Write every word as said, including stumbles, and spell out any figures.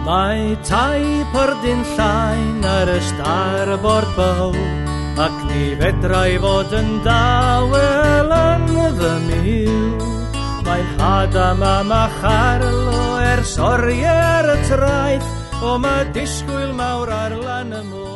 Mae tai pyrdyn llain ar y starbord bow, ac ni fedrai fod yn dawel yn fy miw. Mae'n hadam am a charlo ers oriau'r y traeth, o mae disgwyl mawr ar lan y môr.